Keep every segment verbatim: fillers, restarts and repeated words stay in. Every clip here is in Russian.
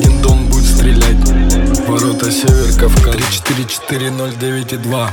один дом будет стрелять. Ворота Север Кавказ. Три четыре четыре ноль девять и два.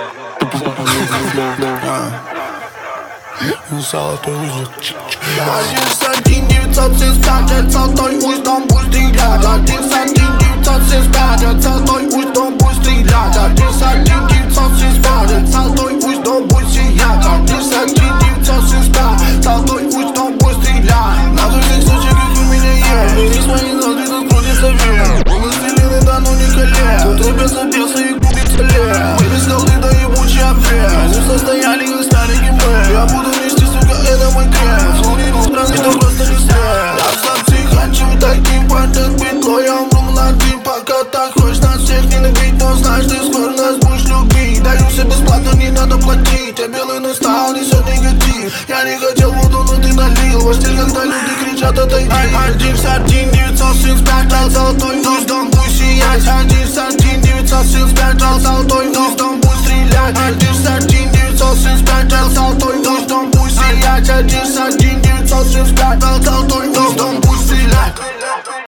Золотой узел. Один один девятьсот семьдесят пять, золотой узел, дом будет стрелять. Один один девятьсот семьдесят пять, золотой узел, дом будет стрелять. Один один девятьсот семьдесят пять, золотой узел, дом будет сиять. Один один девятьсот семьдесят пять, золотой узел, дом будет стрелять. На других случаях, как у меня есть, бери свои ноги, тут крутится вверх. Мы разделены, да ну не коле. Тут рубятся бесы и губится лес. Мы без голды, да ебучий обрез. Мы в состоянии, как старики мы. Я буду нести, сука, это мой крест. Слунину страны, то просто не стресс. Я сам хочу таким падать бедло. Я умру молодым, пока так хочешь нас всех ненавидеть. Но знаешь, ты скоро нас будешь любить. Даю все бесплатно, не надо платить. А белый настал, несет негатив. Я не хотел воду, но ты налил. Во стиль, когда люди кричат, отойди. Один один девятьсот семьдесят